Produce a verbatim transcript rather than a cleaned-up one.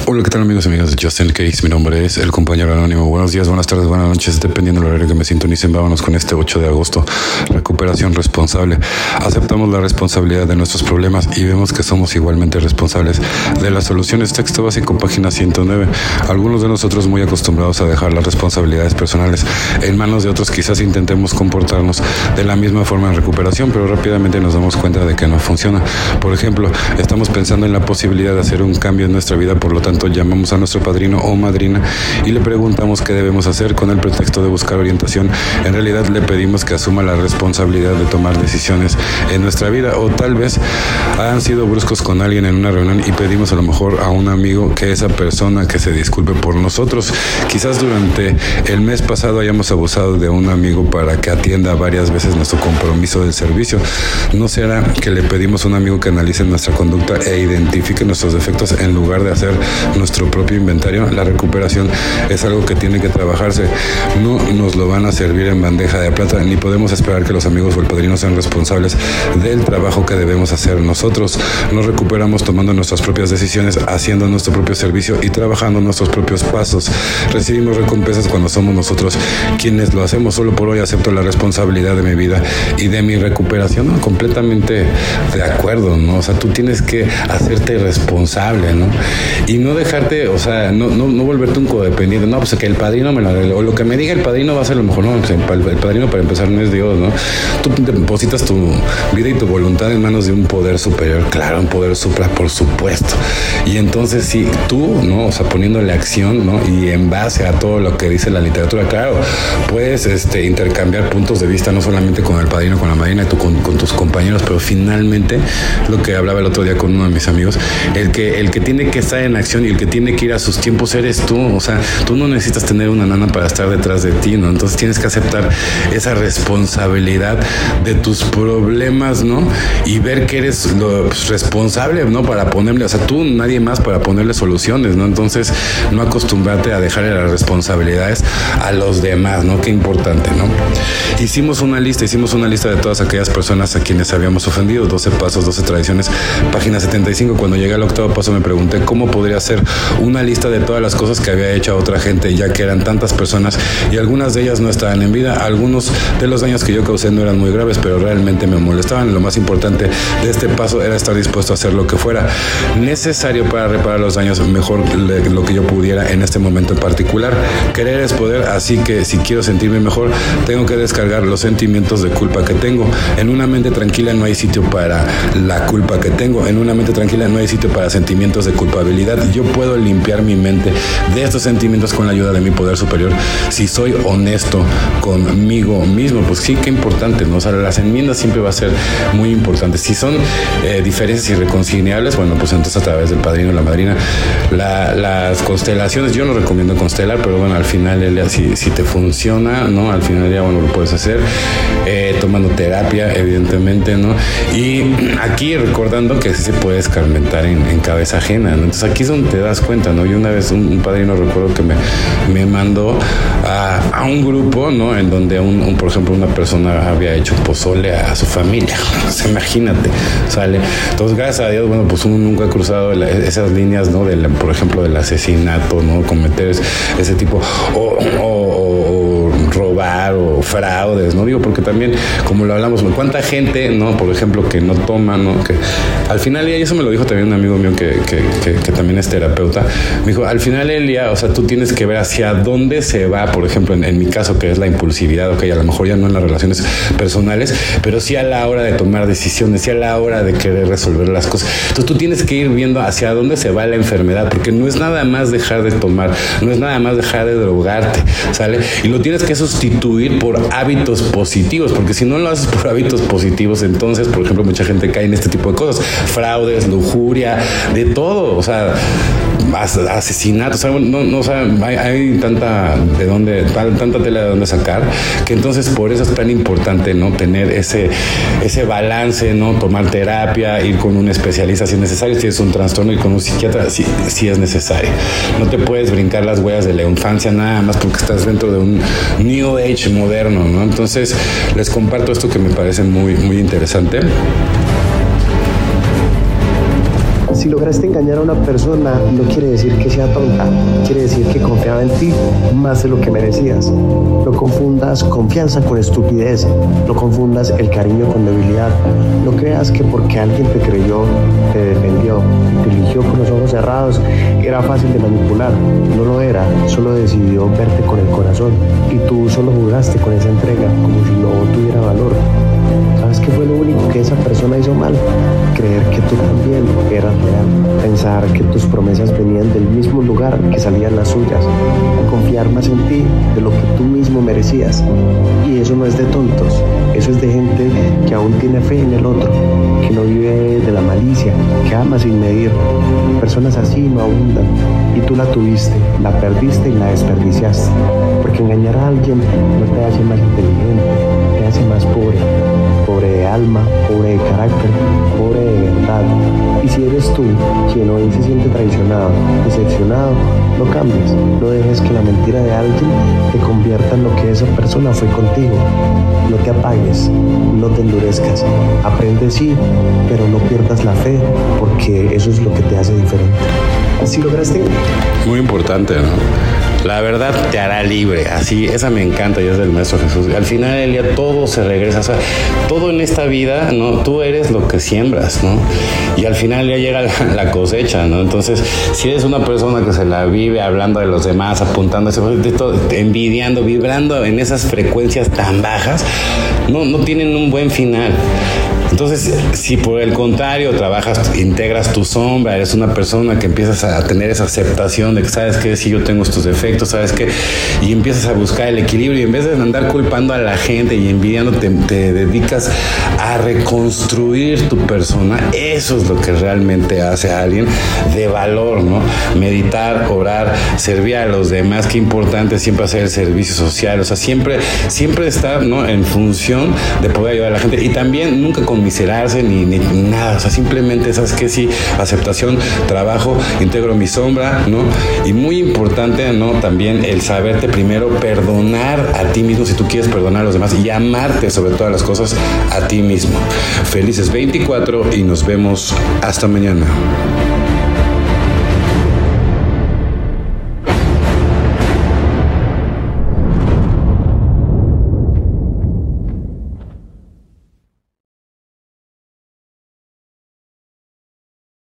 Hola, ¿qué tal amigos y amigas de Just In Case? Mi nombre es El Compañero Anónimo. Buenos días, buenas tardes, buenas noches, dependiendo del horario que me sintonicen. Vámonos con este ocho de agosto. Recuperación responsable. Aceptamos la responsabilidad de nuestros problemas y vemos que somos igualmente responsables de las soluciones. Texto básico, página ciento nueve. Algunos de nosotros muy acostumbrados a dejar las responsabilidades personales en manos de otros, quizás intentemos comportarnos de la misma forma en recuperación, pero rápidamente nos damos cuenta de que no funciona. Por ejemplo, estamos pensando en la posibilidad de hacer un cambio en nuestra vida, por lo tanto llamamos a nuestro padrino o madrina y le preguntamos qué debemos hacer con el pretexto de buscar orientación. En realidad le pedimos que asuma la responsabilidad de tomar decisiones en nuestra vida, o tal vez han sido bruscos con alguien en una reunión y pedimos a lo mejor a un amigo que esa persona que se disculpe por nosotros. Quizás durante el mes pasado hayamos abusado de un amigo para que atienda varias veces nuestro compromiso del servicio. ¿No será que le pedimos a un amigo que analice nuestra conducta e identifique nuestros defectos en lugar de hacer nuestro propio inventario? La recuperación es algo que tiene que trabajarse. No nos lo van a servir en bandeja de plata, ni podemos esperar que los amigos o el padrino sean responsables del trabajo que debemos hacer nosotros. Nos recuperamos tomando nuestras propias decisiones, haciendo nuestro propio servicio y trabajando nuestros propios pasos. Recibimos recompensas cuando somos nosotros quienes lo hacemos. Solo por hoy acepto la responsabilidad de mi vida y de mi recuperación. ¿No? Completamente de acuerdo, ¿no? O sea, tú tienes que hacerte responsable, ¿no? Y no dejarte, o sea, no, no, no volverte un codependiente. No, pues que el padrino me lo arregle, o lo que me diga el padrino va a ser lo mejor. No, el, el padrino para empezar no es Dios, ¿no? Tú depositas tu vida y tu voluntad en manos de un poder superior, claro, un poder supra, por supuesto. Y entonces sí, tú, ¿no? O sea, poniéndole acción, ¿no? Y en base a todo lo que dice la literatura, claro, puedes este, intercambiar puntos de vista, no solamente con el padrino, con la madrina, y tú con, con tus compañeros, pero finalmente, lo que hablaba el otro día con uno de mis amigos, el que, el que tiene que estar en acción y el que tiene que ir a sus tiempos eres tú. O sea, tú no necesitas tener una nana para estar detrás de ti, ¿no? Entonces tienes que aceptar esa responsabilidad de tus problemas, ¿no? Y ver que eres lo pues, responsable, ¿no? Para ponerle, o sea, tú, nadie más para ponerle soluciones, ¿no? Entonces, no acostumbrarte a dejarle las responsabilidades a los demás, ¿no? Qué importante, ¿no? Hicimos una lista, hicimos una lista de todas aquellas personas a quienes habíamos ofendido, doce pasos, doce tradiciones, página setenta y cinco. Cuando llegué al octavo paso me pregunté cómo podría hacer una lista de todas las cosas que había hecho a otra gente, ya que eran tantas personas y algunas de ellas no estaban en vida. Algunos de los daños que yo causé no eran muy graves, pero realmente me molestaban. Lo más importante de este paso era estar dispuesto a hacer lo que fuera necesario para reparar los daños mejor lo que yo pudiera en este momento en particular. Querer es poder, así que si quiero sentirme mejor, tengo que descargar los sentimientos de culpa que tengo. En una mente tranquila no hay sitio para la culpa que tengo. En una mente tranquila no hay sitio para sentimientos de culpabilidad. Yo puedo limpiar mi mente de estos sentimientos con la ayuda de mi poder superior si soy honesto conmigo mismo. Pues sí, qué importante, ¿no? O sea, las enmiendas siempre va a ser muy importante. Si son eh, diferencias irreconciliables, bueno, pues entonces a través del padrino o la madrina. La, las constelaciones, yo no recomiendo constelar, pero bueno, al final Elia, si, si te funciona, ¿no? Al final ya, bueno, lo puedes hacer eh, tomando terapia, evidentemente, ¿no? Y aquí recordando que sí se puede escarmentar en, en cabeza ajena, ¿no? Entonces aquí es donde te das cuenta, ¿no? Y una vez un, un padrino, recuerdo que me, me mandó a, a un grupo, ¿no? En donde, un, un, por ejemplo, una persona había hecho pozole a, a su familia. Pues imagínate, sale. Entonces, gracias a Dios, bueno, pues uno nunca ha cruzado la, esas líneas, ¿no? De la, por ejemplo, del asesinato, ¿no? Cometer ese tipo, o, o, o, o robar o fraudes, ¿no? Digo, porque también, como lo hablamos, ¿cuánta gente, ¿no? Por ejemplo, que no toma, ¿no? Que al final, y eso me lo dijo también un amigo mío que, que, que, que también es terapeuta, me dijo, al final, Elia, o sea, tú tienes que ver hacia dónde se va, por ejemplo, en, en mi caso, que es la impulsividad, ok, a lo mejor ya no en las relaciones personales, pero sí a la hora de tomar decisiones, sí a la hora de querer resolver las cosas. Entonces tú tienes que ir viendo hacia dónde se va la enfermedad, porque no es nada más dejar de tomar, no es nada más dejar de drogarte, ¿sale? Y lo tienes que sustituir por hábitos positivos, porque si no lo haces por hábitos positivos, entonces, por ejemplo, mucha gente cae en este tipo de cosas, fraudes, lujuria, de todo, o sea, asesinatos, o sea, no, no, o sea, hay, hay tanta de dónde, tanta tela de dónde sacar, que entonces por eso es tan importante, ¿no? Tener ese, ese balance, ¿no? Tomar terapia, ir con un especialista si es necesario, si es un trastorno, ir con un psiquiatra si, si es necesario. No te puedes brincar las huellas de la infancia nada más porque estás dentro de un New Age moderno, ¿no? Entonces les comparto esto que me parece muy, muy interesante. Si lograste engañar a una persona, no quiere decir que sea tonta, quiere decir que confiaba en ti más de lo que merecías. No confundas confianza con estupidez, no confundas el cariño con debilidad. No creas que porque alguien te creyó, te defendió, te eligió con los ojos cerrados, era fácil de manipular. No lo era, solo decidió verte con el corazón y tú solo jugaste con esa entrega como si no tuviera valor. ¿Sabes qué fue lo único que esa persona hizo mal? Creer que tú también eras real, pensar que tus promesas venían del mismo lugar que salían las suyas, confiar más en ti de lo que tú mismo merecías. Y eso no es de tontos, eso es de gente que aún tiene fe en el otro, que no vive de la malicia, que ama sin medir. Personas así no abundan, y tú la tuviste, la perdiste y la desperdiciaste, porque engañar a alguien no te hace más inteligente, te hace más pobre. Pobre de alma, pobre de carácter, pobre de verdad. Y si eres tú quien hoy se siente traicionado, decepcionado, no cambies, no dejes que la mentira de alguien te convierta en lo que esa persona fue contigo. No te apagues, no te endurezcas, aprende sí, pero no pierdas la fe, porque eso es lo que te hace diferente. Si lograste... Muy importante, ¿no? La verdad te hará libre, así, esa me encanta y es del Maestro Jesús. Al final del día todo se regresa, o sea, todo en esta vida, ¿no? Tú eres lo que siembras, ¿no? Y al final ya llega la, la cosecha, ¿no? Entonces, si eres una persona que se la vive hablando de los demás, apuntando, de todo, envidiando, vibrando en esas frecuencias tan bajas, no, no tienen un buen final. Entonces, si por el contrario trabajas, integras tu sombra, eres una persona que empiezas a tener esa aceptación de que sabes que si yo tengo estos defectos, sabes que, y empiezas a buscar el equilibrio, y en vez de andar culpando a la gente y envidiando, te, te dedicas a reconstruir tu persona. Eso es lo que realmente hace a alguien de valor, ¿no? Meditar, orar, servir a los demás. Qué importante siempre hacer el servicio social, o sea, siempre, siempre estar, ¿no?, en función de poder ayudar a la gente, y también nunca con miserarse ni, ni, ni nada, o sea, simplemente, ¿sabes qué? Sí, aceptación, trabajo, integro mi sombra, ¿no? Y muy importante, ¿no?, también el saberte primero perdonar a ti mismo si tú quieres perdonar a los demás, y amarte sobre todas las cosas a ti mismo. Felices veinticuatro y nos vemos hasta mañana.